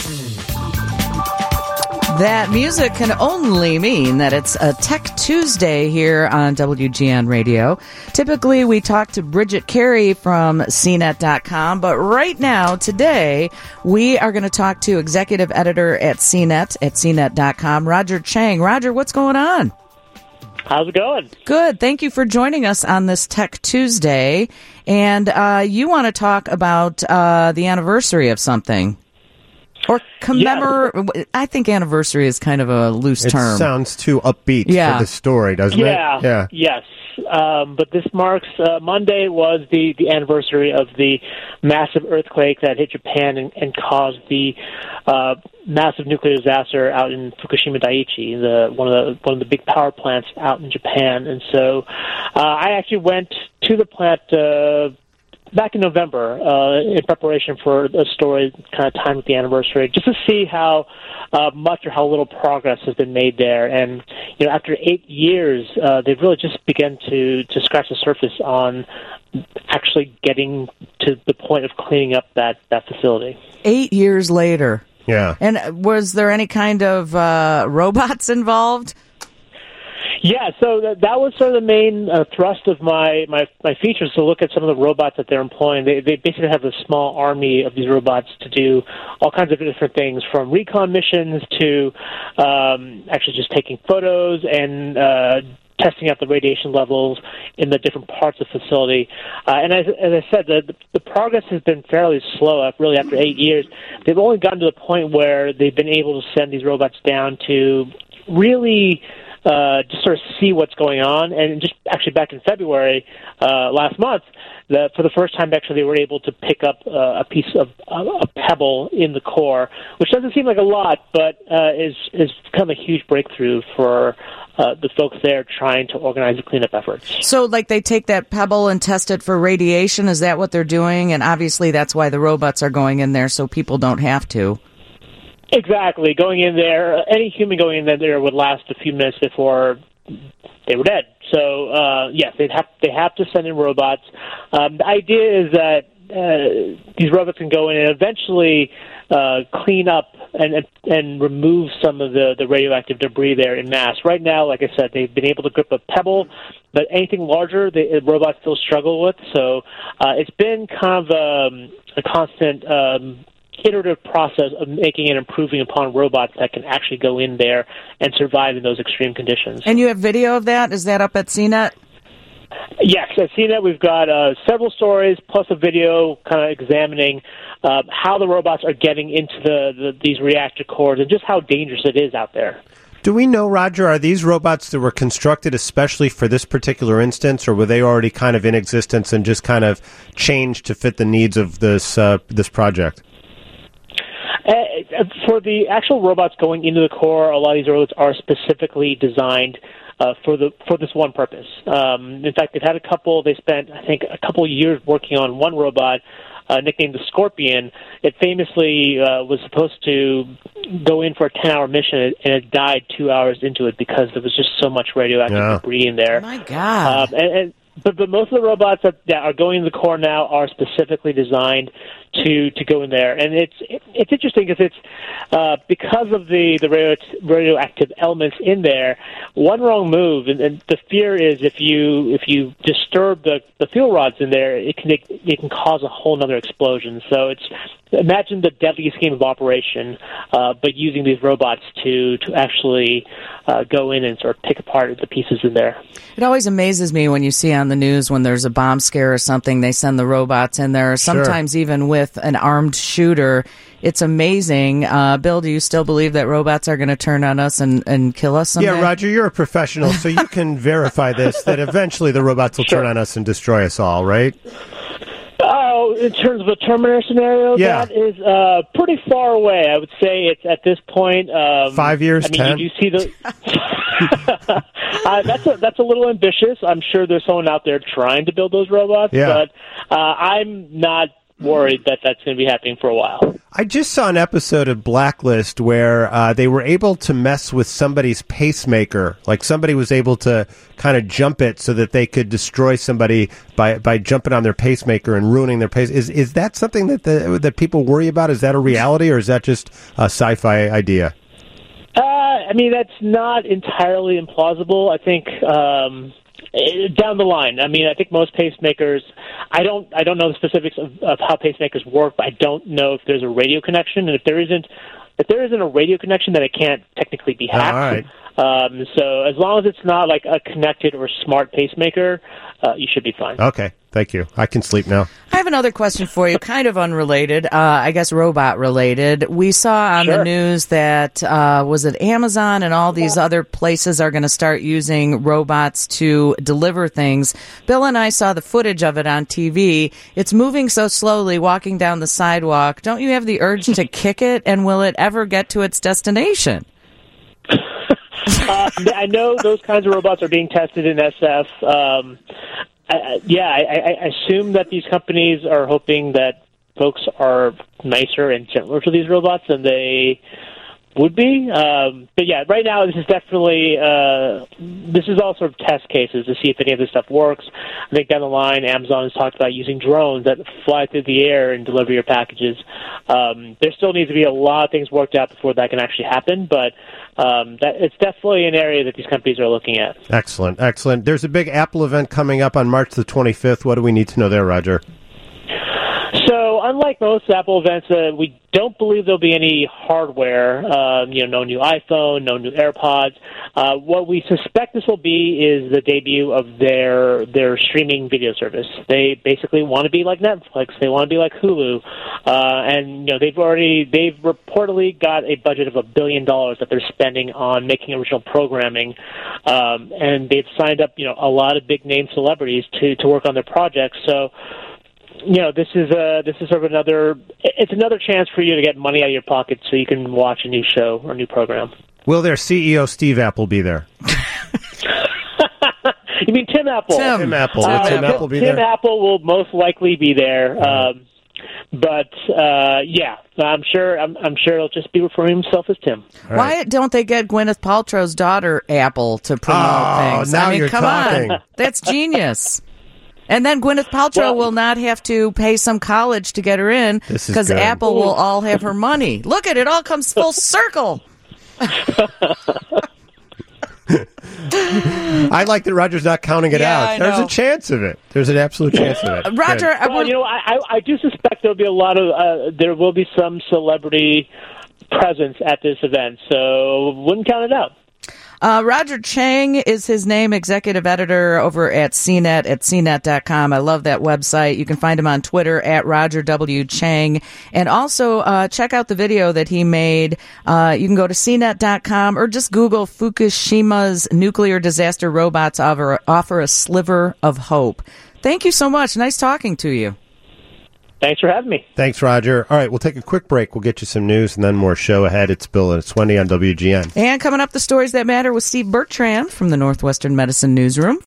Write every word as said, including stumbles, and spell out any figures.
That music can only mean that it's a Tech Tuesday here on W G N Radio. Typically, we talk to Bridget Carey from C net dot com, but right now, today, we are going to talk to executive editor at C net, at C net dot com, Roger Chang. Roger, what's going on? How's it going? Good. Thank you for joining us on this Tech Tuesday. And uh, you want to talk about uh, the anniversary of something. Or commemorate. Yeah. I think anniversary is kind of a loose it term. It sounds too upbeat yeah. for the story, doesn't yeah. it? Yeah. Yes. Um, but this marks, uh, Monday was the, the anniversary of the massive earthquake that hit Japan and, and caused the uh, massive nuclear disaster out in Fukushima Daiichi, the, one of the one of the big power plants out in Japan. And so uh, I actually went to the plant uh, back in November uh, in preparation for a story kind of timed with the anniversary, just to see how uh, much or how little progress has been made there. And, you know, after eight years, uh, they've really just begun to, to scratch the surface on actually getting to the point of cleaning up that, that facility. Eight years later. Yeah. And was there any kind of uh, robots involved? Yeah, so that, that was sort of the main uh, thrust of my, my, my features, to look at some of the robots that they're employing. They, they basically have a small army of these robots to do all kinds of different things, from recon missions to um, actually just taking photos and uh, testing out the radiation levels in the different parts of the facility. Uh, and as, as I said, the, the progress has been fairly slow, really, after eight years. They've only gotten to the point where they've been able to send these robots down to really Uh, just sort of see what's going on. And just actually back in February uh, last month, the, for the first time, actually, they were able to pick up uh, a piece of uh, a pebble in the core, which doesn't seem like a lot, but uh, is is kind of a huge breakthrough for uh, the folks there trying to organize the cleanup efforts. So, like, they take that pebble and test it for radiation? Is that what they're doing? And obviously, that's why the robots are going in there, so people don't have to. Exactly. Going in there, any human going in there would last a few minutes before they were dead. So, uh, yes, they'd have, they have to send in robots. Um, the idea is that uh, these robots can go in and eventually uh, clean up and, and and remove some of the, the radioactive debris there in mass. Right now, like I said, they've been able to grip a pebble, but anything larger, the robots still struggle with. So uh, it's been kind of um, a constant Um, iterative process of making and improving upon robots that can actually go in there and survive in those extreme conditions. And you have video of that? Is that up at C net? Yes, at C net we've got uh, several stories plus a video kind of examining uh, how the robots are getting into the, the these reactor cores and just how dangerous it is out there. Do we know, Roger, are these robots that were constructed especially for this particular instance, or were they already kind of in existence and just kind of changed to fit the needs of this uh, this project? Uh, for the actual robots going into the core, a lot of these robots are specifically designed uh, for the for this one purpose. Um, in fact, they've had a couple. They spent, I think, a couple of years working on one robot uh, nicknamed the Scorpion. It famously uh, was supposed to go in for a ten-hour mission, and it died two hours into it because there was just so much radioactive yeah. debris in there. Oh my God! Um, and, and But, but most of the robots that, that are going to the core now are specifically designed to, to go in there, and it's it, it's interesting because it's uh, because of the the radio, radioactive elements in there. One wrong move, and, and the fear is if you if you disturb the, the fuel rods in there, it can it, it can cause a whole other explosion. So it's imagine the deadly scheme of operation, uh, but using these robots to to actually uh, go in and sort of pick apart the pieces in there. It always amazes me when you see on the news when there's a bomb scare or something, they send the robots in there, sometimes sure. even with an armed shooter. It's amazing. Uh, Bill, do you still believe that robots are going to turn on us and, and kill us someday? Yeah, Roger, you're a professional, so you can verify this, that eventually the robots will sure. turn on us and destroy us all, right? Oh, in terms of a Terminator scenario, yeah. that is uh, pretty far away. I would say it's at this point. Um, Five years, I mean, ten? you do see the. uh, that's a that's a little ambitious. I'm sure there's someone out there trying to build those robots, yeah. but uh, I'm not worried that that's going to be happening for a while. I just saw an episode of Blacklist where uh, they were able to mess with somebody's pacemaker. Like somebody was able to kind of jump it so that they could destroy somebody by, by jumping on their pacemaker and ruining their pace. Is is that something that the, that people worry about? Is that a reality, or is that just a sci-fi idea? Uh, I mean, that's not entirely implausible. I think um, down the line. I mean, I think most pacemakers. I don't. I don't know the specifics of, of how pacemakers work, but I don't know if there's a radio connection, and if there isn't, if there isn't a radio connection, then it can't technically be hacked. All right. Um, so as long as it's not like a connected or smart pacemaker, uh, you should be fine. Okay. Thank you. I can sleep now. I have another question for you, kind of unrelated, uh, I guess robot related. We saw on Sure. the news that, uh, was it Amazon and all these other places are going to start using robots to deliver things. Bill and I saw the footage of it on T V. It's moving so slowly, walking down the sidewalk. Don't you have the urge to kick it, and will it ever get to its destination? uh, I know those kinds of robots are being tested in S F. Um, I, yeah, I, I assume that these companies are hoping that folks are nicer and gentler to these robots than they would be. Um, but yeah, right now this is definitely uh, this is all sort of test cases to see if any of this stuff works. I think down the line, Amazon has talked about using drones that fly through the air and deliver your packages. Um, there still needs to be a lot of things worked out before that can actually happen, but um, that it's definitely an area that these companies are looking at. Excellent, excellent. There's a big Apple event coming up on March the twenty-fifth. What do we need to know there, Roger? So, unlike most Apple events, uh, we don't believe there'll be any hardware. Um, you know, no new iPhone, no new AirPods. Uh, what we suspect this will be is the debut of their their streaming video service. They basically want to be like Netflix. They want to be like Hulu, uh, and you know they've already they've reportedly got a budget of a billion dollars that they're spending on making original programming, um, and they've signed up you know a lot of big name celebrities to to work on their projects. So. You know, this is a this is sort of another. It's another chance for you to get money out of your pocket, so you can watch a new show or a new program. Will their C E O Steve Apple be there? You mean Tim Apple? Tim, Tim Apple. Uh, Will Tim Apple be Tim there? Apple will most likely be there, um, but uh, yeah, I'm sure. I'm, I'm sure he'll just be referring himself as Tim. All Why right. don't they get Gwyneth Paltrow's daughter, Apple, to promote Oh, things? now I mean, you're come talking. on. That's genius. And then Gwyneth Paltrow Well- will not have to pay some college to get her in This is because good. Apple will all have her money. Look at it, all comes full circle. I like that Roger's not counting it Yeah, out. I There's know. a chance of it. There's an absolute chance of it. Roger, Good. I Well, will- you know, I, I, I do suspect there'll be a lot of uh, there will be some celebrity presence at this event, so wouldn't count it out. Uh, Roger Chang is his name, executive editor over at C net at C net dot com. I love that website. You can find him on Twitter at Roger W. Chang. And also uh, check out the video that he made. Uh, you can go to C net dot com or just Google Fukushima's nuclear disaster robots offer, offer a sliver of hope. Thank you so much. Nice talking to you. Thanks for having me. Thanks, Roger. All right, we'll take a quick break. We'll get you some news and then more show ahead. It's Bill and it's Wendy on W G N. And coming up, the stories that matter with Steve Bertrand from the Northwestern Medicine Newsroom.